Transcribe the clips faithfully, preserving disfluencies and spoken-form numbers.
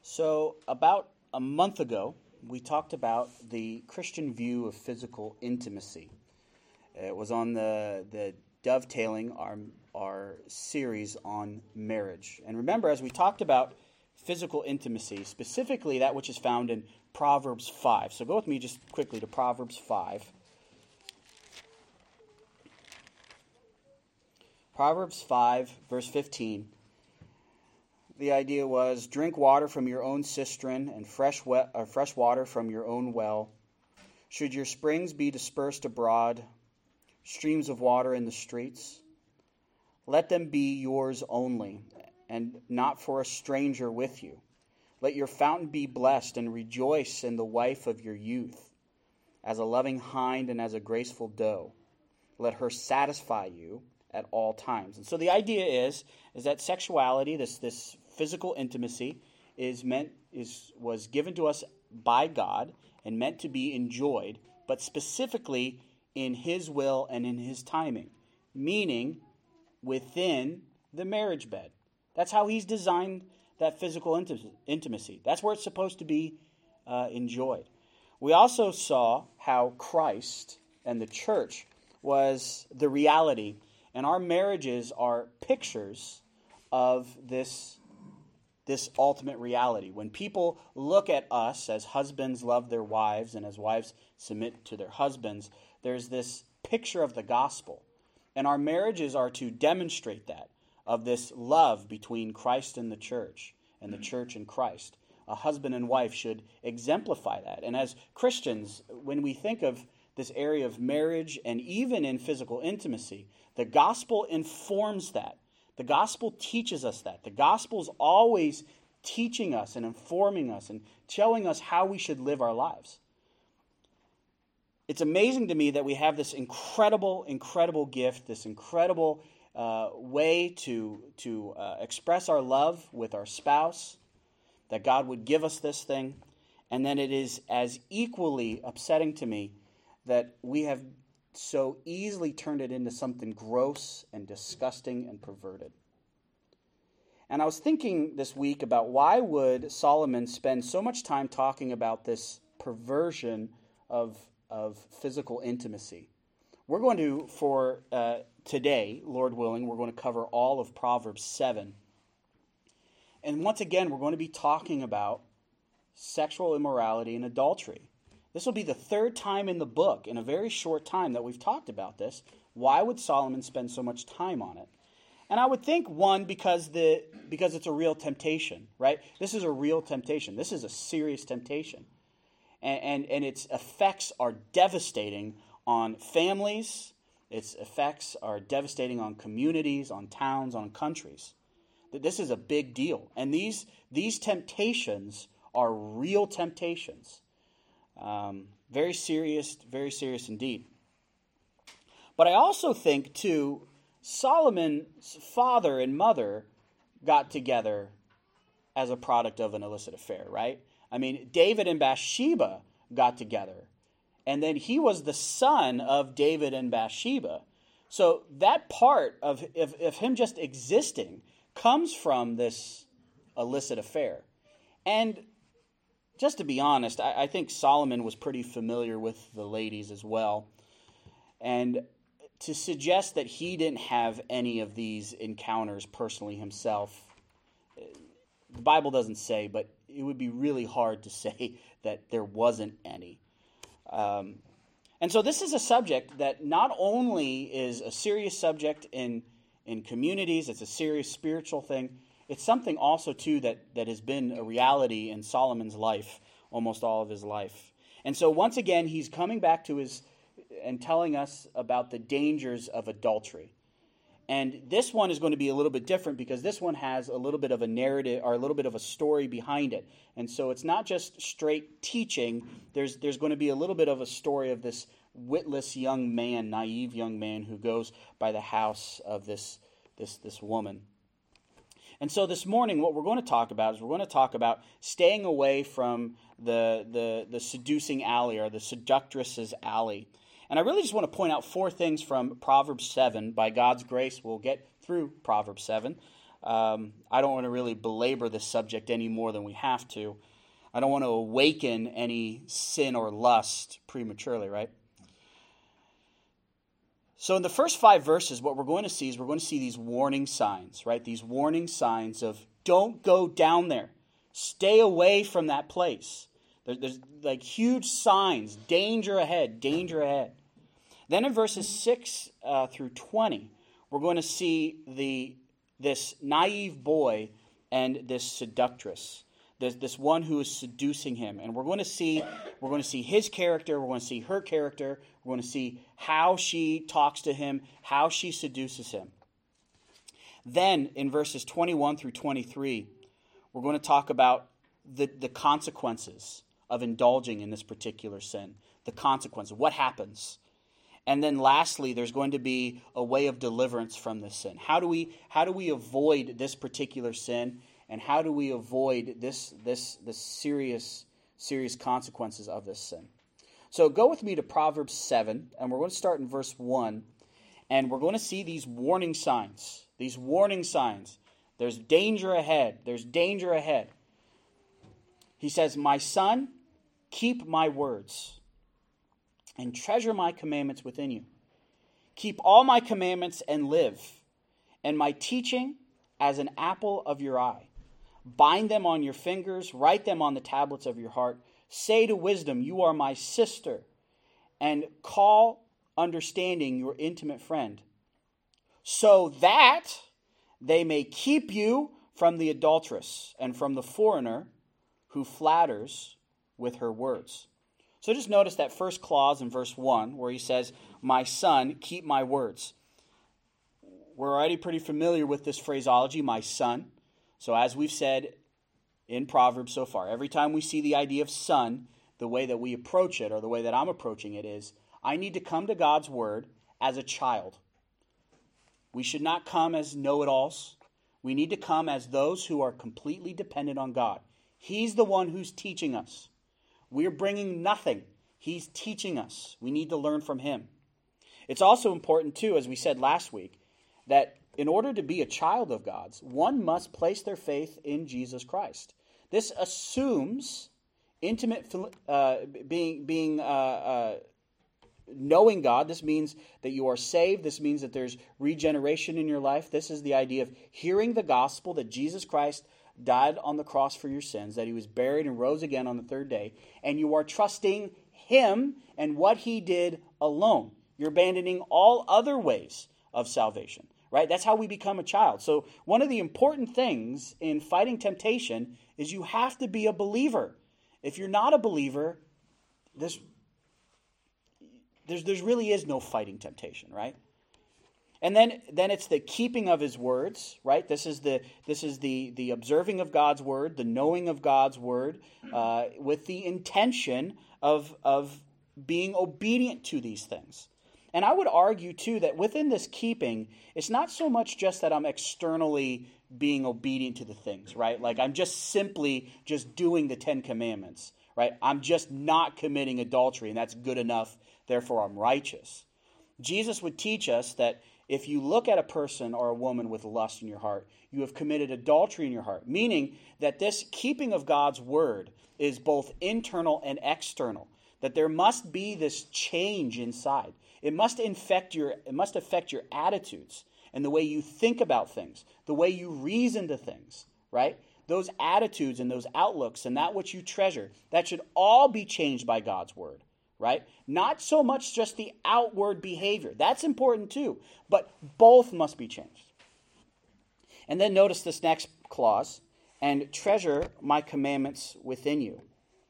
So, about a month ago, we talked about the Christian view of physical intimacy. It was on the, the dovetailing our, our series on marriage. And remember, as we talked about physical intimacy, specifically that which is found in Proverbs five. So go with me just quickly to Proverbs five. Proverbs five, verse fifteen. The idea was, drink water from your own cistern and fresh, wet, or fresh water from your own well. Should your springs be dispersed abroad, streams of water in the streets, let them be yours only, and not for a stranger with you. Let your fountain be blessed, and rejoice in the wife of your youth, as a loving hind and as a graceful doe. Let her satisfy you at all times. And so the idea is, is that sexuality, this this physical intimacy, is meant is was given to us by God and meant to be enjoyed, but specifically in His will and in His timing, meaning within the marriage bed. That's how He's designed that physical inti- intimacy. That's where it's supposed to be uh, enjoyed. We also saw how Christ and the church was the reality, and our marriages are pictures of this this ultimate reality. When people look at us as husbands love their wives and as wives submit to their husbands, there's this picture of the gospel. And our marriages are to demonstrate that, of this love between Christ and the church, and the church and Christ. A husband and wife should exemplify that. And as Christians, when we think of this area of marriage and even in physical intimacy, the gospel informs that. The gospel teaches us that. The gospel is always teaching us and informing us and showing us how we should live our lives. It's amazing to me that we have this incredible, incredible gift, this incredible uh, way to, to uh, express our love with our spouse, that God would give us this thing, and then it is as equally upsetting to me that we have so easily turned it into something gross and disgusting and perverted. And I was thinking this week about why would Solomon spend so much time talking about this perversion of, of physical intimacy. We're going to, for uh, today, Lord willing, we're going to cover all of Proverbs seven. And once again, we're going to be talking about sexual immorality and adultery. This will be the third time in the book, in a very short time, that we've talked about this. Why would Solomon spend so much time on it? And I would think, one, because the because it's a real temptation, right? This is a real temptation. This is a serious temptation. And, and, and its effects are devastating on families. Its effects are devastating on communities, on towns, on countries. This is a big deal. And these, these temptations are real temptations. Um, very serious, very serious indeed. But I also think, too, Solomon's father and mother got together as a product of an illicit affair, right? I mean, David and Bathsheba got together, and then he was the son of David and Bathsheba. So that part of, of, of him just existing comes from this illicit affair. And just to be honest, I, I think Solomon was pretty familiar with the ladies as well. And to suggest that he didn't have any of these encounters personally himself, the Bible doesn't say, but it would be really hard to say that there wasn't any. Um, and so this is a subject that not only is a serious subject in, in communities, it's a serious spiritual thing, it's something also, too, that, that has been a reality in Solomon's life, almost all of his life. And so once again, he's coming back to his and telling us about the dangers of adultery. And this one is going to be a little bit different because this one has a little bit of a narrative or a little bit of a story behind it. And so it's not just straight teaching. There's, there's going to be a little bit of a story of this witless young man, naive young man who goes by the house of this, this, this woman. And so this morning, what we're going to talk about is we're going to talk about staying away from the, the, the seducing alley or the seductress's alley. And I really just want to point out four things from Proverbs seven. By God's grace, we'll get through Proverbs seven. um, I don't want to really belabor this subject any more than we have to. I don't want to awaken any sin or lust prematurely, right? So in the first five verses, what we're going to see is we're going to see these warning signs, right? These warning signs of don't go down there. Stay away from that place. There, there's like huge signs, danger ahead, danger ahead. Then in verses six uh, through twenty, we're going to see the this naive boy and this seductress. This, this one who is seducing him. And we're going to see we're going to see his character, we're going to see her character, we're going to see how she talks to him, how she seduces him. Then in verses twenty-one through twenty-three, we're going to talk about the, the consequences of indulging in this particular sin. The consequences, what happens. And then lastly, there's going to be a way of deliverance from this sin. How do we how do we avoid this particular sin? And how do we avoid this this this serious serious consequences of this sin? So go with me to Proverbs seven, and we're going to start in verse one, and we're going to see these warning signs. These warning signs. There's danger ahead. There's danger ahead. He says, "My son, keep my words, and treasure my commandments within you. Keep all my commandments and live, and my teaching as an apple of your eye. Bind them on your fingers, write them on the tablets of your heart. Say to wisdom, you are my sister, and call understanding your intimate friend, so that they may keep you from the adulteress and from the foreigner who flatters with her words." So just notice that first clause in verse one where he says, "My son, keep my words." We're already pretty familiar with this phraseology, my son. So as we've said in Proverbs so far, every time we see the idea of son, the way that we approach it, or the way that I'm approaching it is, I need to come to God's word as a child. We should not come as know-it-alls. We need to come as those who are completely dependent on God. He's the one who's teaching us. We're bringing nothing. He's teaching us. We need to learn from him. It's also important, too, as we said last week, that in order to be a child of God's, one must place their faith in Jesus Christ. This assumes intimate, uh, being, being, uh, uh, knowing God. This means that you are saved. This means that there's regeneration in your life. This is the idea of hearing the gospel that Jesus Christ died on the cross for your sins, that he was buried and rose again on the third day, and you are trusting him and what he did alone. You're abandoning all other ways of salvation. Right? That's how we become a child. So one of the important things in fighting temptation is you have to be a believer. If you're not a believer, this there's there's really is no fighting temptation, right? And then then it's the keeping of his words, right? This is the this is the the observing of God's word, the knowing of God's word, uh, with the intention of of being obedient to these things. And I would argue, too, that within this keeping, it's not so much just that I'm externally being obedient to the things, right? Like I'm just simply just doing the Ten Commandments, right? I'm just not committing adultery, and that's good enough, therefore I'm righteous. Jesus would teach us that if you look at a person or a woman with lust in your heart, you have committed adultery in your heart, meaning that this keeping of God's word is both internal and external, that there must be this change inside. It must infect your, it must affect your attitudes and the way you think about things, the way you reason to things, right? Those attitudes and those outlooks and that which you treasure, that should all be changed by God's word, right? Not so much just the outward behavior. That's important too, but both must be changed. And then notice this next clause, and treasure my commandments within you.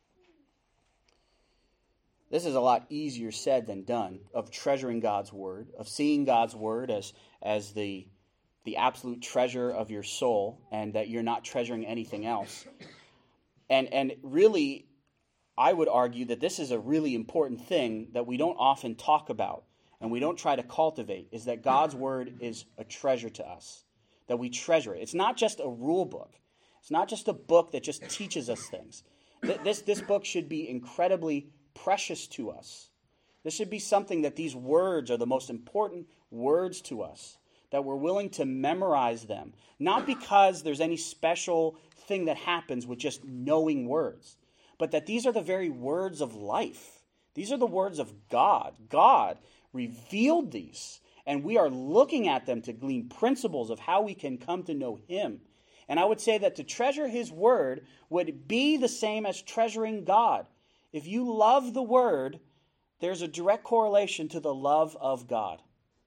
This is a lot easier said than done, of treasuring God's word, of seeing God's word as, as the, the absolute treasure of your soul, and that you're not treasuring anything else. And, and really, I would argue that this is a really important thing that we don't often talk about, and we don't try to cultivate, is that God's word is a treasure to us, that we treasure it. It's not just a rule book. It's not just a book that just teaches us things. This, this book should be incredibly precious to us. This should be something that these words are the most important words to us. that we're willing to memorize them, not because there's any special thing that happens with just knowing words, but that these are the very words of life. These are the words of God. God revealed these, and we are looking at them to glean principles of how we can come to know him. And I would say that to treasure his word would be the same as treasuring God. If you love the word, there's a direct correlation to the love of God.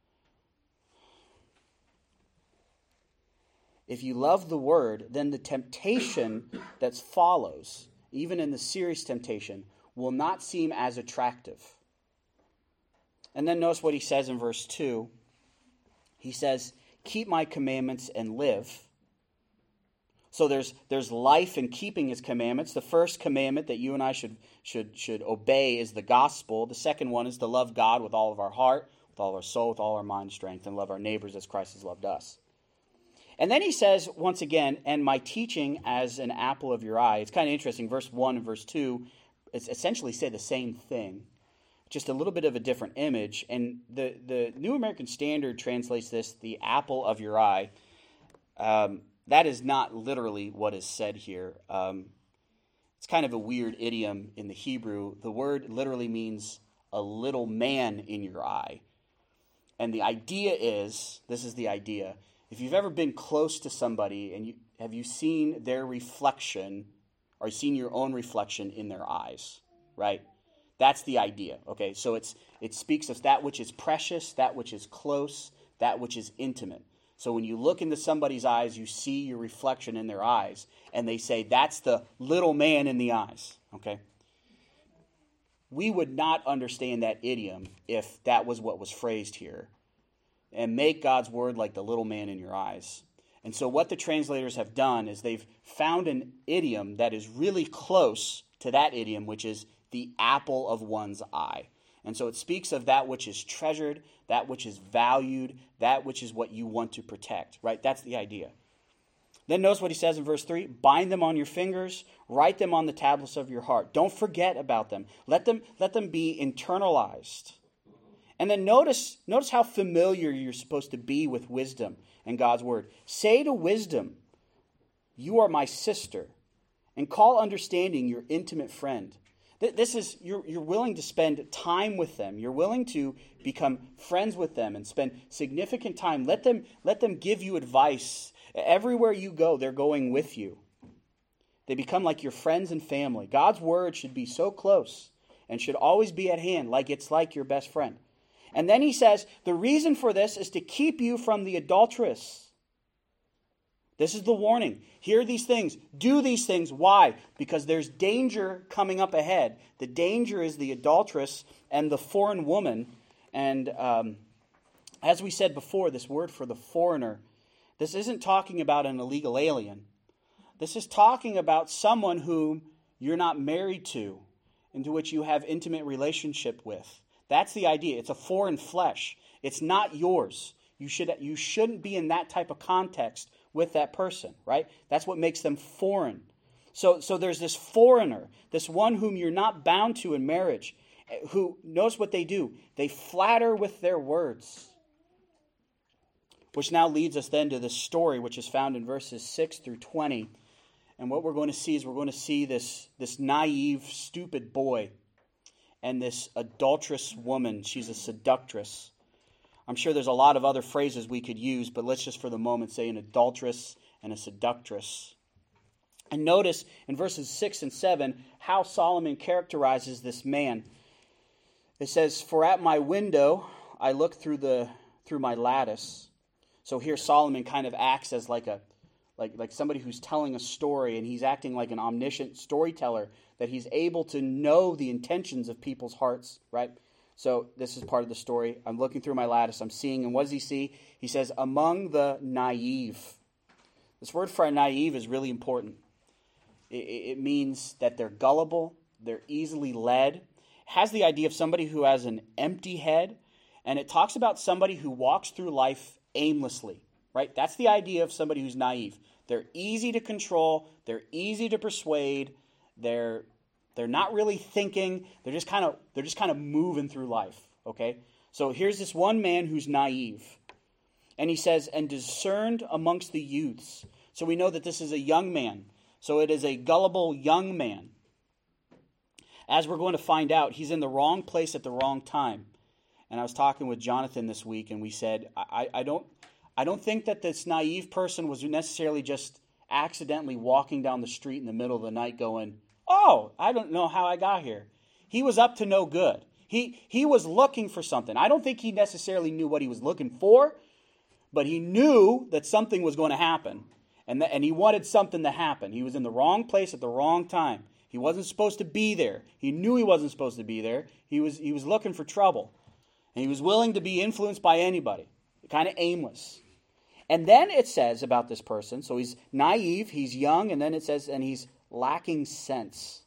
If you love the word, then the temptation that follows, even in the serious temptation, will not seem as attractive. And then notice what he says in verse two. He says, keep my commandments and live. So there's there's life in keeping his commandments. The first commandment that you and I should should should obey is the gospel. The second one is to love God with all of our heart, with all our soul, with all our mind, strength, and love our neighbors as Christ has loved us. And then he says, once again, and my teaching as an apple of your eye. It's kind of interesting. Verse one and verse two essentially say the same thing, just a little bit of a different image. And the, the New American Standard translates this, the apple of your eye. Um, that is not literally what is said here. Um, it's kind of a weird idiom in the Hebrew. The word literally means a little man in your eye. And the idea is, this is the idea, if you've ever been close to somebody and you have you seen their reflection or seen your own reflection in their eyes, right? That's the idea, okay? So it's it speaks of that which is precious, that which is close, that which is intimate. So when you look into somebody's eyes, you see your reflection in their eyes, and they say, that's the little man in the eyes, okay? We would not understand that idiom if that was what was phrased here. And make God's word like the little man in your eyes. And so what the translators have done is they've found an idiom that is really close to that idiom, which is the apple of one's eye. And so it speaks of that which is treasured, that which is valued, that which is what you want to protect, right? That's the idea. Then notice what he says in verse three, bind them on your fingers, write them on the tablets of your heart. Don't forget about them. Let them, let them be internalized. And then notice, notice how familiar you're supposed to be with wisdom and God's word. Say to wisdom, you are my sister, and call understanding your intimate friend. This is, you're, you're willing to spend time with them. You're willing to become friends with them and spend significant time. Let them, let them give you advice. Everywhere you go, they're going with you. They become like your friends and family. God's word should be so close and should always be at hand, like it's like your best friend. And then he says, the reason for this is to keep you from the adulteress. This is the warning. Hear these things. Do these things. Why? Because there's danger coming up ahead. The danger is the adulteress and the foreign woman. And um, as we said before, this word for the foreigner, this isn't talking about an illegal alien. This is talking about someone whom you're not married to, into which you have intimate relationship with. That's the idea. It's a foreign flesh. It's not yours. You should, you shouldn't be in that type of context with that person, right? That's what makes them foreign. So, so there's this foreigner, this one whom you're not bound to in marriage, who, notice what they do. They flatter with their words. Which now leads us then to this story, which is found in verses six through twenty. And what we're going to see is we're going to see this, this naive, stupid boy and this adulterous woman. She's a seductress. I'm sure there's a lot of other phrases we could use, but let's just for the moment say an adulteress and a seductress. And notice in verses six and seven how Solomon characterizes this man. It says, for at my window I look through the through my lattice. So here Solomon kind of acts as like a like, like somebody who's telling a story, and he's acting like an omniscient storyteller, that he's able to know the intentions of people's hearts, right? So this is part of the story. I'm looking through my lattice, I'm seeing, and what does he see? He says, among the naive. This word for naive is really important. It, it means that they're gullible, they're easily led. It has the idea of somebody who has an empty head, and it talks about somebody who walks through life aimlessly, right? That's the idea of somebody who's naive. They're easy to control, they're easy to persuade, they're they're not really thinking, they're just kind of they're just kind of moving through life, okay? So here's this one man who's naive. And he says, and discerned amongst the youths. So we know that this is a young man. So it is a gullible young man. As we're going to find out, he's in the wrong place at the wrong time. And I was talking with Jonathan this week, and we said, I, I don't I don't think that this naive person was necessarily just accidentally walking down the street in the middle of the night going, oh, I don't know how I got here. He was up to no good. He, he was looking for something. I don't think he necessarily knew what he was looking for, but he knew that something was going to happen, and, th- and he wanted something to happen. He was in the wrong place at the wrong time. He wasn't supposed to be there. He knew he wasn't supposed to be there. He was, he was looking for trouble, and he was willing to be influenced by anybody, kind of aimless. And then it says about this person, so he's naive, he's young, and then it says, and he's lacking sense.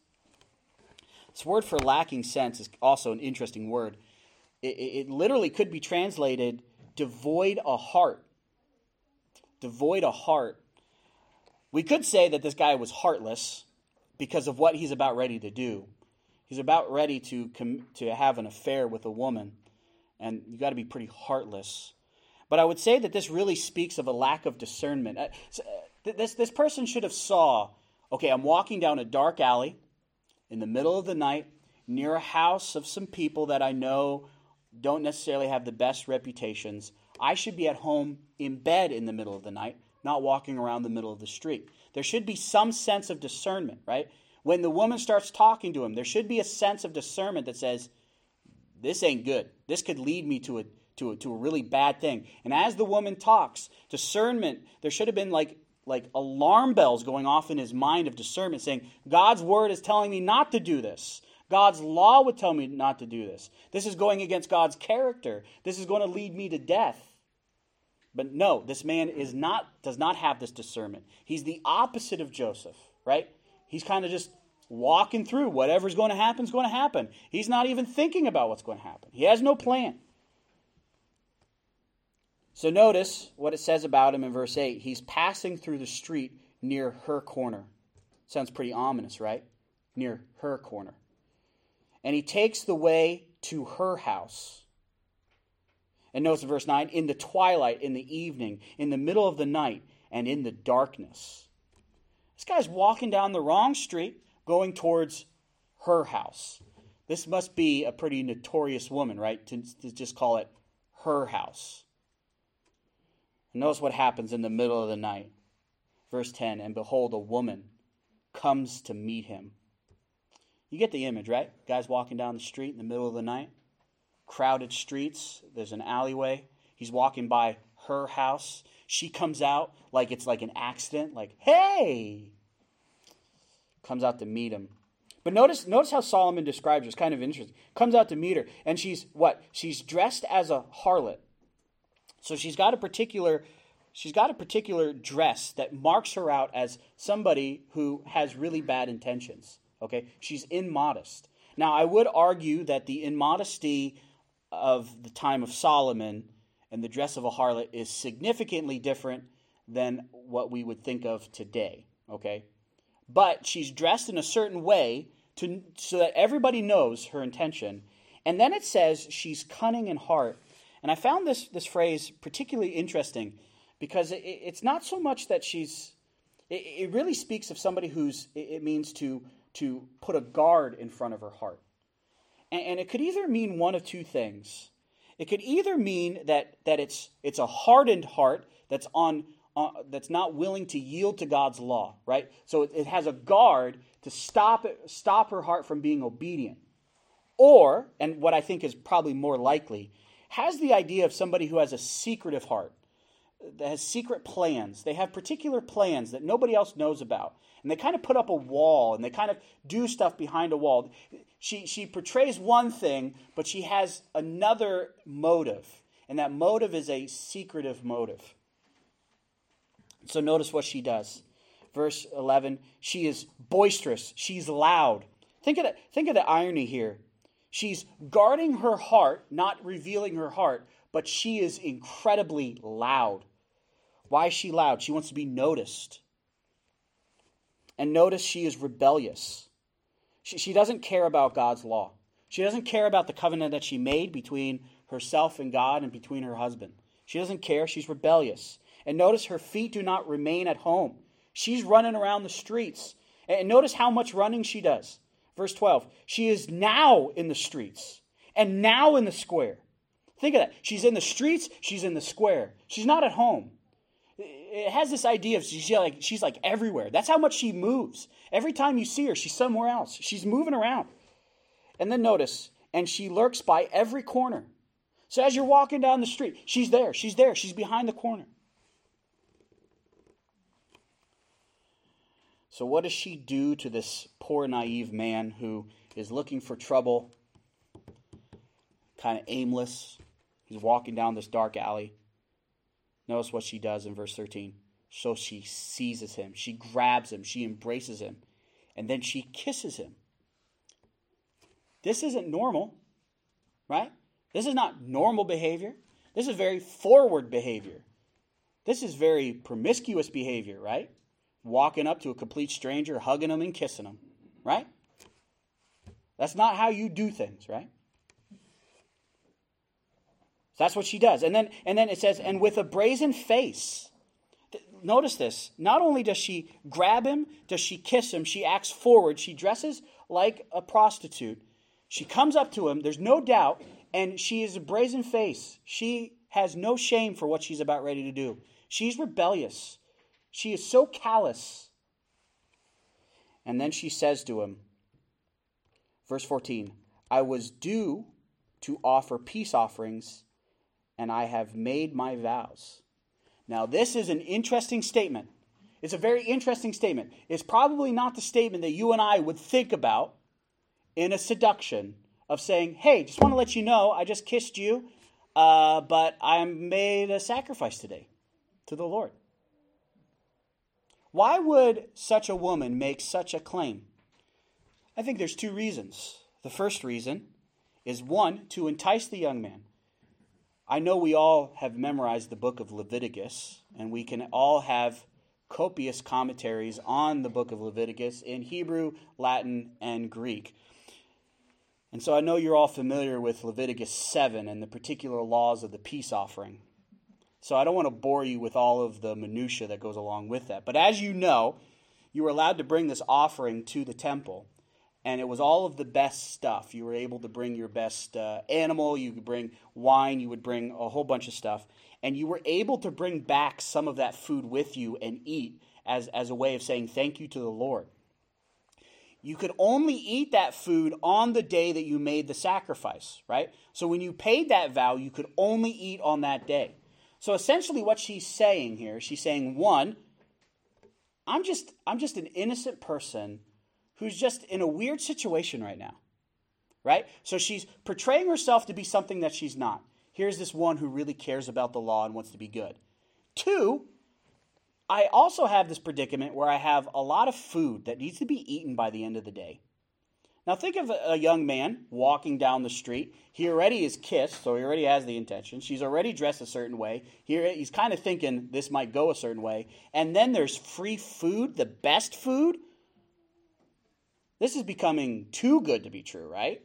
This word for lacking sense is also an interesting word. It, it literally could be translated devoid a heart. Devoid a heart. We could say that this guy was heartless because of what he's about ready to do. He's about ready to com- to have an affair with a woman, and you got to be pretty heartless. But I would say that this really speaks of a lack of discernment. Uh, this this person should have saw, okay, I'm walking down a dark alley in the middle of the night near a house of some people that I know don't necessarily have the best reputations. I should be at home in bed in the middle of the night, not walking around the middle of the street. There should be some sense of discernment, right? When the woman starts talking to him, there should be a sense of discernment that says, this ain't good. This could lead me to a to a, to a really bad thing. And as the woman talks, discernment, there should have been like like alarm bells going off in his mind of discernment saying, God's word is telling me not to do this. God's law would tell me not to do this. This is going against God's character. This is going to lead me to death. But no, this man is not does not have this discernment. He's the opposite of Joseph, right? He's kind of just walking through. Whatever's going to happen is going to happen. He's not even thinking about what's going to happen. He has no plan. So notice what it says about him in verse eight. He's passing through the street near her corner. Sounds pretty ominous, right? Near her corner. And he takes the way to her house. And notice in verse nine, in the twilight, in the evening, in the middle of the night, and in the darkness. This guy's walking down the wrong street, going towards her house. This must be a pretty notorious woman, right? To, to just call it her house. And notice what happens in the middle of the night. Verse ten, and behold, a woman comes to meet him. You get the image, right? Guy's walking down the street in the middle of the night. Crowded streets. There's an alleyway. He's walking by her house. She comes out like it's like an accident. Like, hey! Comes out to meet him. But notice, notice how Solomon describes her. It's kind of interesting. Comes out to meet her. And she's what? She's dressed as a harlot. So she's got a particular, she's got a particular dress that marks her out as somebody who has really bad intentions. Okay? She's immodest. Now, I would argue that the immodesty of the time of Solomon and the dress of a harlot is significantly different than what we would think of today, okay? But she's dressed in a certain way to so that everybody knows her intention. And then it says she's cunning in heart. And I found this, this phrase particularly interesting because it, it's not so much that she's, it, it really speaks of somebody who's, it, it means to to put a guard in front of her heart. And, and it could either mean one of two things. It could either mean that that it's it's a hardened heart that's on uh, that's not willing to yield to God's law, right? So it, it has a guard to stop it, stop her heart from being obedient. Or, and what I think is probably more likely, has the idea of somebody who has a secretive heart, that has secret plans. They have particular plans that nobody else knows about. And they kind of put up a wall, and they kind of do stuff behind a wall. She, she portrays one thing, but she has another motive. And that motive is a secretive motive. So notice what she does. Verse eleven, she is boisterous. She's loud. Think of the, think of the irony here. She's guarding her heart, not revealing her heart, but she is incredibly loud. Why is she loud? She wants to be noticed. And notice she is rebellious. She, she doesn't care about God's law. She doesn't care about the covenant that she made between herself and God and between her husband. She doesn't care. She's rebellious. And notice her feet do not remain at home. She's running around the streets. And notice how much running she does. Verse twelve, she is now in the streets and now in the square. Think of that. She's in the streets. She's in the square. She's not at home. It has this idea of she's like, she's like everywhere. That's how much she moves. Every time you see her, she's somewhere else. She's moving around. And then notice, and she lurks by every corner. So as you're walking down the street, she's there. She's there. She's behind the corner. So what does she do to this poor, naive man who is looking for trouble, kind of aimless? He's walking down this dark alley. Notice what she does in verse thirteen. So she seizes him. She grabs him. She embraces him. And then she kisses him. This isn't normal, right? This is not normal behavior. This is very forward behavior. This is very promiscuous behavior, right? Walking up to a complete stranger, hugging them and kissing them, right? That's not how you do things, right? So that's what she does. And then, and then it says, and with a brazen face. Notice this. Not only does she grab him, does she kiss him, she acts forward. She dresses like a prostitute. She comes up to him, there's no doubt, and she is a brazen face. She has no shame for what she's about ready to do. She's rebellious. She is so callous. And then she says to him, verse fourteen, I was due to offer peace offerings, and I have made my vows. Now, this is an interesting statement. It's a very interesting statement. It's probably not the statement that you and I would think about in a seduction of saying, hey, just want to let you know, I just kissed you, uh, but I made a sacrifice today to the Lord. Why would such a woman make such a claim? I think there's two reasons. The first reason is, one, to entice the young man. I know we all have memorized the book of Leviticus, and we can all have copious commentaries on the book of Leviticus in Hebrew, Latin, and Greek. And so I know you're all familiar with Leviticus seven and the particular laws of the peace offering. So I don't want to bore you with all of the minutia that goes along with that. But as you know, you were allowed to bring this offering to the temple. And it was all of the best stuff. You were able to bring your best uh, animal. You could bring wine. You would bring a whole bunch of stuff. And you were able to bring back some of that food with you and eat as, as a way of saying thank you to the Lord. You could only eat that food on the day that you made the sacrifice, right? So when you paid that vow, you could only eat on that day. So essentially what she's saying here, she's saying, one, I'm just, I'm just an innocent person who's just in a weird situation right now, right? So she's portraying herself to be something that she's not. Here's this one who really cares about the law and wants to be good. Two, I also have this predicament where I have a lot of food that needs to be eaten by the end of the day. Now think of a young man walking down the street. He already is kissed, so he already has the intention. She's already dressed a certain way. Here he's kind of thinking this might go a certain way. And then there's free food, the best food. This is becoming too good to be true, right?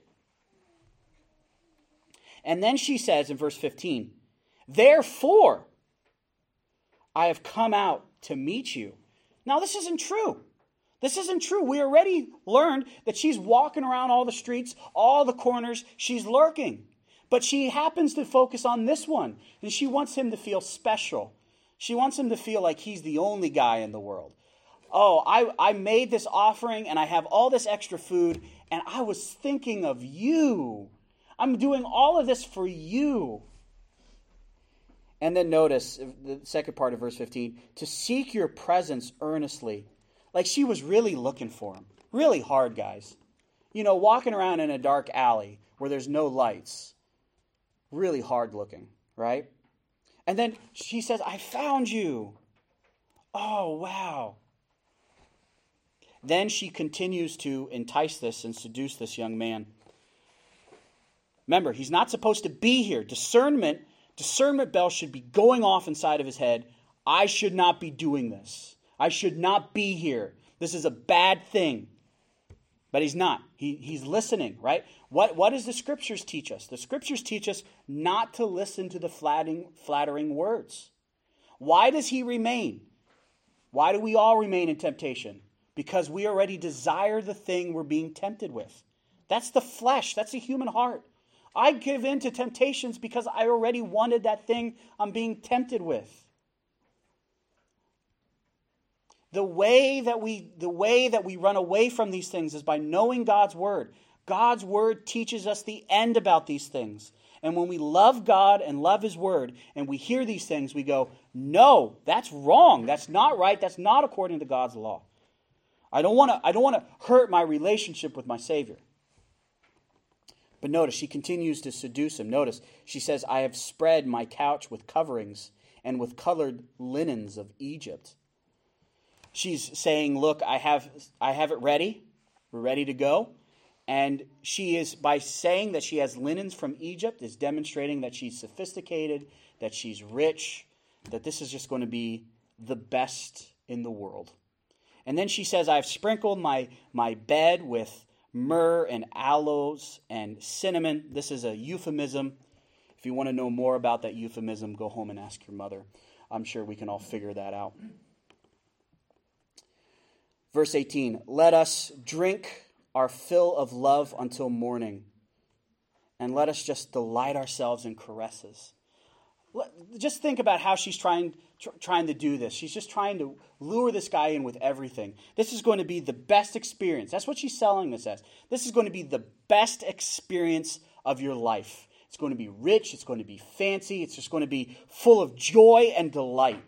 And then she says in verse fifteen, therefore, I have come out to meet you. Now, this isn't true. This isn't true. We already learned that she's walking around all the streets, all the corners. She's lurking. But she happens to focus on this one. And she wants him to feel special. She wants him to feel like he's the only guy in the world. Oh, I, I made this offering and I have all this extra food and I was thinking of you. I'm doing all of this for you. And then notice the second part of verse fifteen, to seek your presence earnestly. Like she was really looking for him. Really hard, guys. You know, walking around in a dark alley where there's no lights. Really hard looking, right? And then she says, I found you. Oh, wow. Then she continues to entice this and seduce this young man. Remember, he's not supposed to be here. Discernment, discernment bell should be going off inside of his head. I should not be doing this. I should not be here. This is a bad thing. But he's not. He, he's listening, right? What, what does the scriptures teach us? The scriptures teach us not to listen to the flattering, flattering words. Why does he remain? Why do we all remain in temptation? Because we already desire the thing we're being tempted with. That's the flesh. That's the human heart. I give in to temptations because I already wanted that thing I'm being tempted with. The way that we the way that we run away from these things is by knowing God's word. God's word teaches us the end about these things. And when we love God and love his word and we hear these things, we go, no, that's wrong. That's not right. That's not according to God's law. I don't want to I don't want to hurt my relationship with my Savior. But notice, she continues to seduce him. Notice, she says, I have spread my couch with coverings and with colored linens of Egypt. She's saying, look, I have I have it ready. We're ready to go. And she is, by saying that she has linens from Egypt, is demonstrating that she's sophisticated, that she's rich, that this is just going to be the best in the world. And then she says, I've sprinkled my, my bed with myrrh and aloes and cinnamon. This is a euphemism. If you want to know more about that euphemism, go home and ask your mother. I'm sure we can all figure that out. Verse eighteen, let us drink our fill of love until morning, and let us just delight ourselves in caresses. Just think about how she's trying tr- trying to do this. She's just trying to lure this guy in with everything. This is going to be the best experience. That's what she's selling this as. This is going to be the best experience of your life. It's going to be rich. It's going to be fancy. It's just going to be full of joy and delight.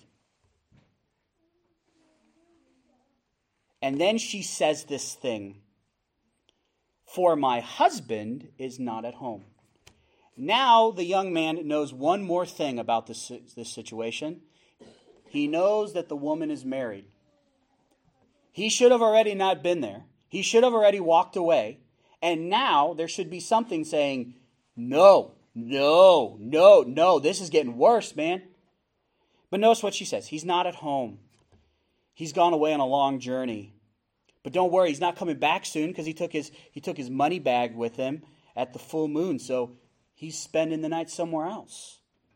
And then she says this thing, for my husband is not at home. Now the young man knows one more thing about this, this situation. He knows that the woman is married. He should have already not been there. He should have already walked away. And now there should be something saying, no, no, no, no, this is getting worse, man. But notice what she says. He's not at home. He's gone away on a long journey. But don't worry, he's not coming back soon because he took his he took his money bag with him at the full moon. So he's spending the night somewhere else.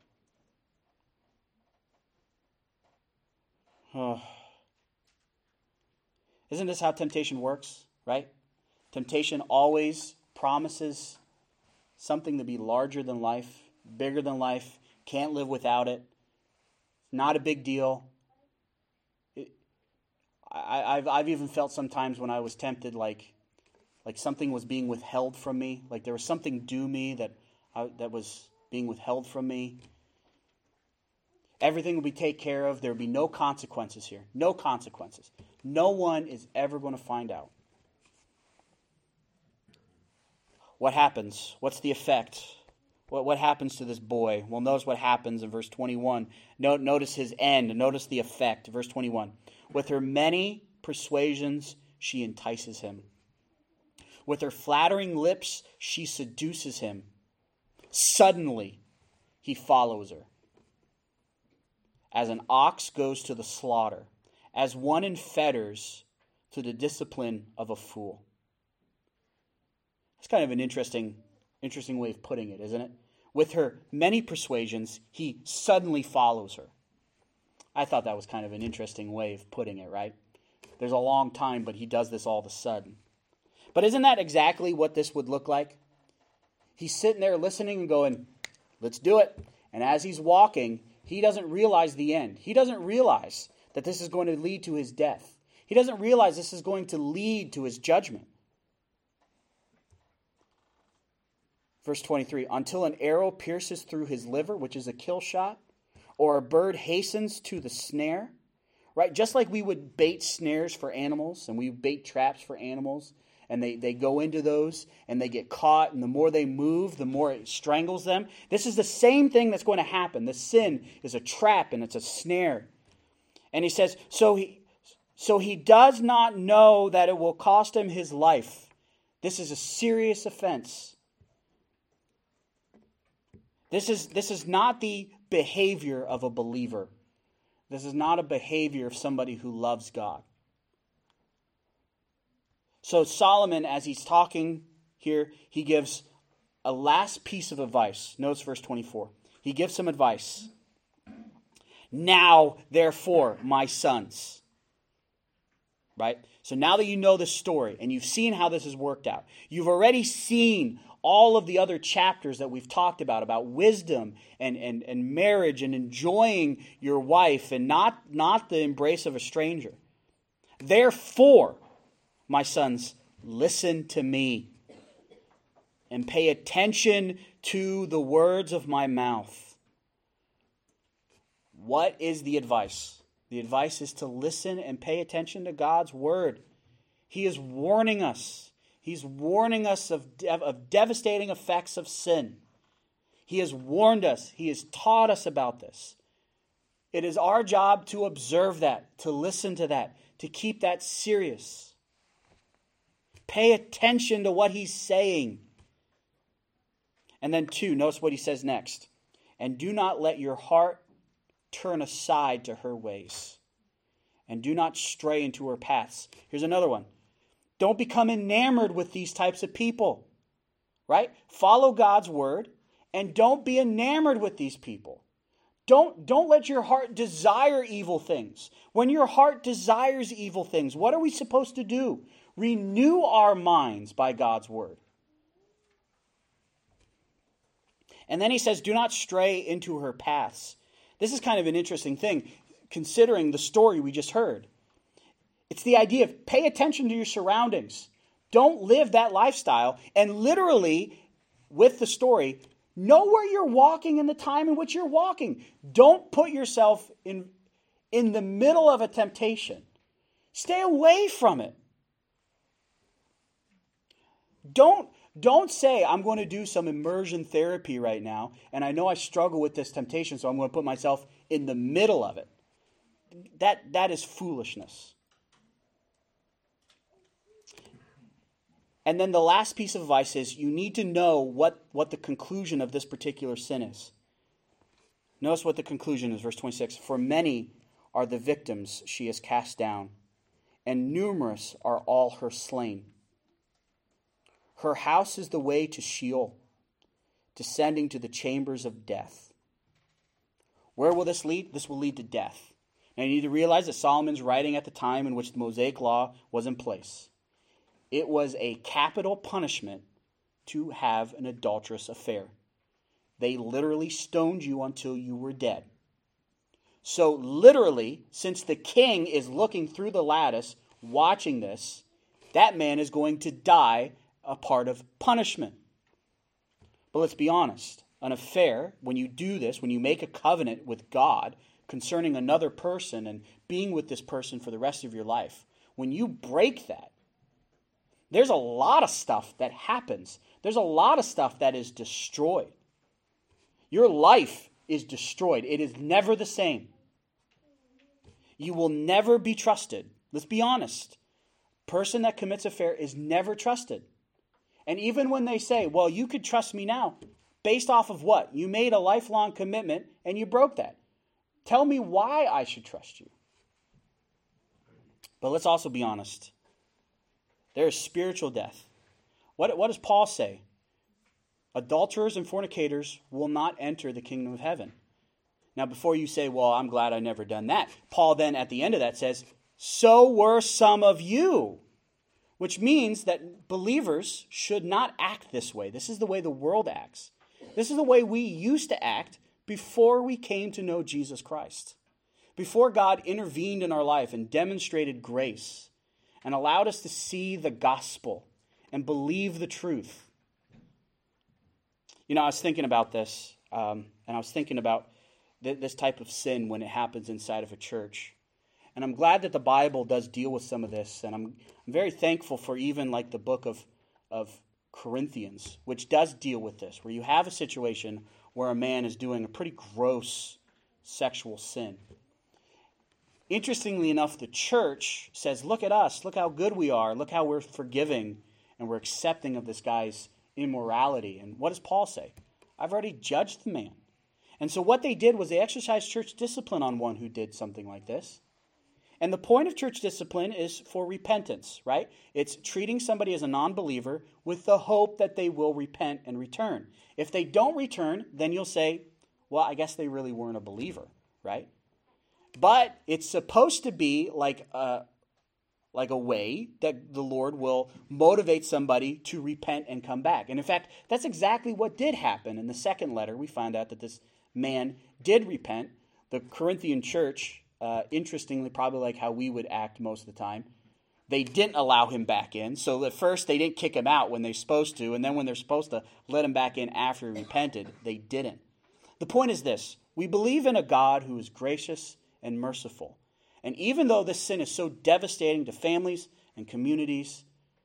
Oh. Isn't this how temptation works, right? Temptation always promises something to be larger than life, bigger than life, can't live without it, not a big deal. It, I, I've I've even felt sometimes when I was tempted like like something was being withheld from me, like there was something due me that I, that was being withheld from me. Everything will be taken care of. There will be no consequences here. No consequences. No one is ever going to find out. What happens? What's the effect? What, what happens to this boy? Well, notice what happens in verse twenty-one. Note, notice his end. Notice the effect. Verse twenty-one. With her many persuasions, she entices him. With her flattering lips, she seduces him. Suddenly, he follows her. As an ox goes to the slaughter, as one in fetters to the discipline of a fool. It's kind of an interesting, interesting way of putting it, isn't it? With her many persuasions, he suddenly follows her. I thought that was kind of an interesting way of putting it, right? There's a long time, but he does this all of a sudden. But isn't that exactly what this would look like? He's sitting there listening and going, let's do it. And as he's walking, he doesn't realize the end. He doesn't realize that this is going to lead to his death. He doesn't realize this is going to lead to his judgment. Verse twenty-three, until an arrow pierces through his liver, which is a kill shot, or a bird hastens to the snare, right? Just like we would bait snares for animals, and we bait traps for animals, and they, they go into those, and they get caught, and the more they move, the more it strangles them. This is the same thing that's going to happen. The sin is a trap, and it's a snare. And he says, so he, so he does not know that it will cost him his life. This is a serious offense. This is, this is not the behavior of a believer. This is not a behavior of somebody who loves God. So Solomon, as he's talking here, he gives a last piece of advice. Notice verse twenty-four. He gives some advice. Now, therefore, my sons. Right? So now that you know the story and you've seen how this has worked out, you've already seen all of the other chapters that we've talked about, about wisdom and, and, and marriage and enjoying your wife and not, not the embrace of a stranger. Therefore, my sons, listen to me and pay attention to the words of my mouth. What is the advice? The advice is to listen and pay attention to God's word. He is warning us. He's warning us of, de- of devastating effects of sin. He has warned us. He has taught us about this. It is our job to observe that, to listen to that, to keep that serious. Pay attention to what he's saying. And then two, notice what he says next. And do not let your heart turn aside to her ways, and do not stray into her paths. Here's another one. Don't become enamored with these types of people, right? Follow God's word, and don't be enamored with these people. Don't, don't let your heart desire evil things. When your heart desires evil things, what are we supposed to do? Renew our minds by God's word. And then he says, do not stray into her paths. This is kind of an interesting thing, considering the story we just heard. It's the idea of pay attention to your surroundings. Don't live that lifestyle. And literally, with the story, know where you're walking in the time in which you're walking. Don't put yourself in, in the middle of a temptation. Stay away from it. Don't, don't say, I'm going to do some immersion therapy right now, and I know I struggle with this temptation, so I'm going to put myself in the middle of it. That, that is foolishness. And then the last piece of advice is you need to know what, what the conclusion of this particular sin is. Notice what the conclusion is, verse twenty-six. For many are the victims she has cast down, and numerous are all her slain. Her house is the way to Sheol, descending to the chambers of death. Where will this lead? This will lead to death. Now you need to realize that Solomon's writing at the time in which the Mosaic Law was in place. It was a capital punishment to have an adulterous affair. They literally stoned you until you were dead. So literally, since the king is looking through the lattice, watching this, that man is going to die a part of punishment. But let's be honest. An affair, when you do this, when you make a covenant with God concerning another person and being with this person for the rest of your life, when you break that, there's a lot of stuff that happens. There's a lot of stuff that is destroyed. Your life is destroyed. It is never the same. You will never be trusted. Let's be honest. Person that commits affair is never trusted. And even when they say, well, you could trust me now, based off of what? You made a lifelong commitment and you broke that. Tell me why I should trust you. But let's also be honest. There is spiritual death. What, what does Paul say? Adulterers and fornicators will not enter the kingdom of heaven. Now, before you say, well, I'm glad I never done that, Paul then at the end of that says, so were some of you. Which means that believers should not act this way. This is the way the world acts. This is the way we used to act before we came to know Jesus Christ. Before God intervened in our life and demonstrated grace and allowed us to see the gospel and believe the truth. You know, I was thinking about this, um, and I was thinking about th- this type of sin when it happens inside of a church. And I'm glad that the Bible does deal with some of this. And I'm, I'm very thankful for even like the book of, of Corinthians, which does deal with this, where you have a situation where a man is doing a pretty gross sexual sin. Interestingly enough, the church says, look at us, look how good we are, look how we're forgiving and we're accepting of this guy's immorality. And what does Paul say? I've already judged the man. And so what they did was they exercised church discipline on one who did something like this. And the point of church discipline is for repentance, right? It's treating somebody as a non-believer with the hope that they will repent and return. If they don't return, then you'll say, well, I guess they really weren't a believer, right? But it's supposed to be like a, like a way that the Lord will motivate somebody to repent and come back. And in fact, that's exactly what did happen. In the second letter, we find out that this man did repent. The Corinthian church, uh, interestingly, probably like how we would act most of the time, they didn't allow him back in. So at first, they didn't kick him out when they're supposed to. And then when they're supposed to let him back in after he repented, they didn't. The point is this. We believe in a God who is gracious and merciful. And even though this sin is so devastating to families and communities,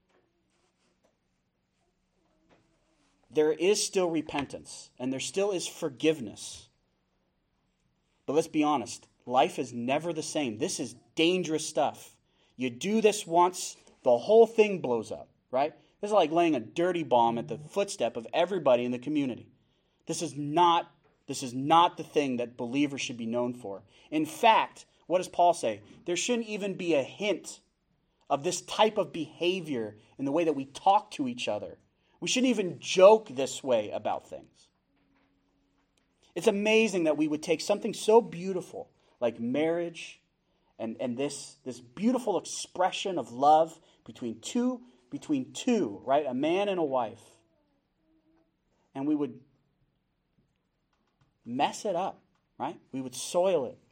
there is still repentance and there still is forgiveness. But let's be honest, life is never the same. This is dangerous stuff. You do this once, the whole thing blows up, right? This is like laying a dirty bomb at the footstep of everybody in the community. This is not, this is not the thing that believers should be known for. In fact, what does Paul say? There shouldn't even be a hint of this type of behavior in the way that we talk to each other. We shouldn't even joke this way about things. It's amazing that we would take something so beautiful like marriage and, and this, this beautiful expression of love between two, between two, right? A man and a wife. And we would mess it up, right? We would soil it.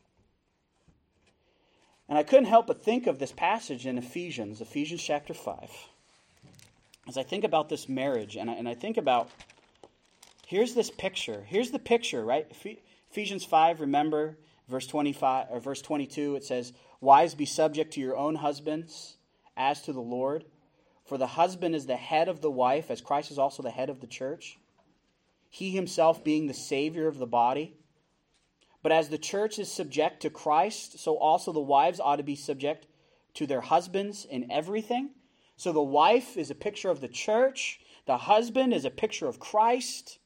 And I couldn't help but think of this passage in Ephesians, Ephesians chapter five. As I think about this marriage, and I, and I think about, here's this picture. Here's the picture, right? Ephesians five, remember, verse twenty-five or verse twenty-two, it says, "Wives, be subject to your own husbands as to the Lord. For the husband is the head of the wife, as Christ is also the head of the church. He himself being the Savior of the body. But as the church is subject to Christ, so also the wives ought to be subject to their husbands in everything." So the wife is a picture of the church. The husband is a picture of Christ.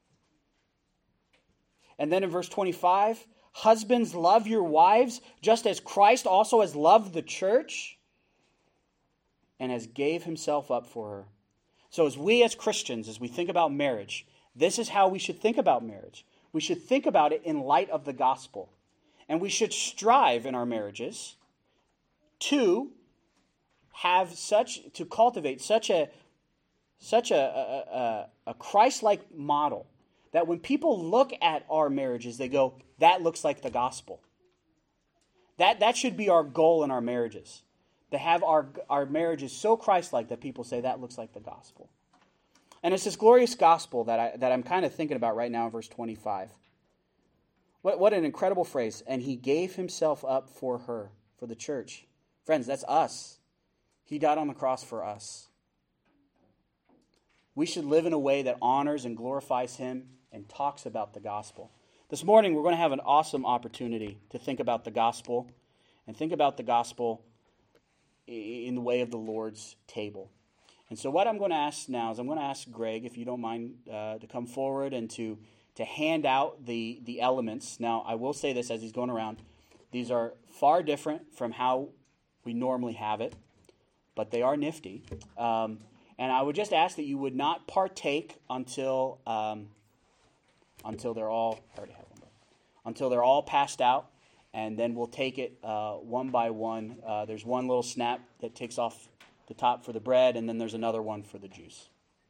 And then in verse twenty-five, "Husbands, love your wives, just as Christ also has loved the church and has gave himself up for her." So as we as Christians, as we think about marriage, this is how we should think about marriage. We should think about it in light of the gospel. And we should strive in our marriages to have such, to cultivate such a such a, a, a, a Christ-like model that when people look at our marriages, they go, that looks like the gospel. That, that should be our goal in our marriages. To have our, our marriages so Christ-like that people say that looks like the gospel. And it's this glorious gospel that, I, that I'm kind of thinking about right now in verse twenty-five. What, what an incredible phrase. "And he gave himself up for her," for the church. Friends, that's us. He died on the cross for us. We should live in a way that honors and glorifies him and talks about the gospel. This morning, we're going to have an awesome opportunity to think about the gospel and think about the gospel in the way of the Lord's table. And so what I'm going to ask now is I'm going to ask Greg, if you don't mind, uh, to come forward and to, to hand out the, the elements. Now, I will say this as he's going around. These are far different from how we normally have it, but they are nifty. Um, and I would just ask that you would not partake until um, until they're all I already have one, until they're all passed out, and then we'll take it uh, one by one. Uh, there's one little snap that takes off the top for the bread, and then there's another one for the juice.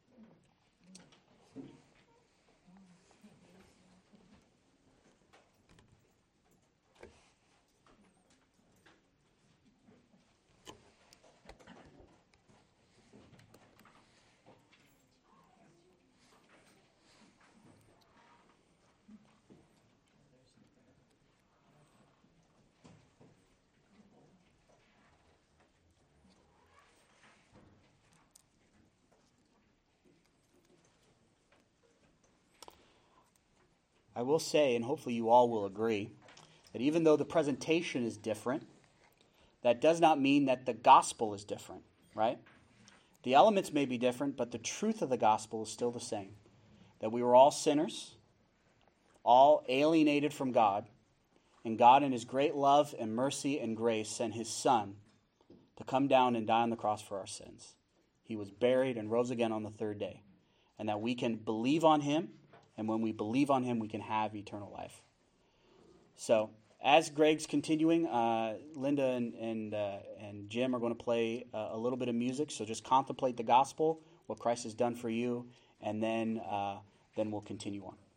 I will say, and hopefully you all will agree, that even though the presentation is different, that does not mean that the gospel is different, right? The elements may be different, but the truth of the gospel is still the same. That we were all sinners, all alienated from God, And God, in his great love and mercy and grace, sent his Son to come down and die on the cross for our sins. He was buried and rose again on the third day. And that we can believe on him, and when we believe on him, we can have eternal life. So, as Greg's continuing, uh, Linda and and, uh, and Jim are going to play uh, a little bit of music. So just contemplate the gospel, what Christ has done for you, and then uh, then we'll continue on.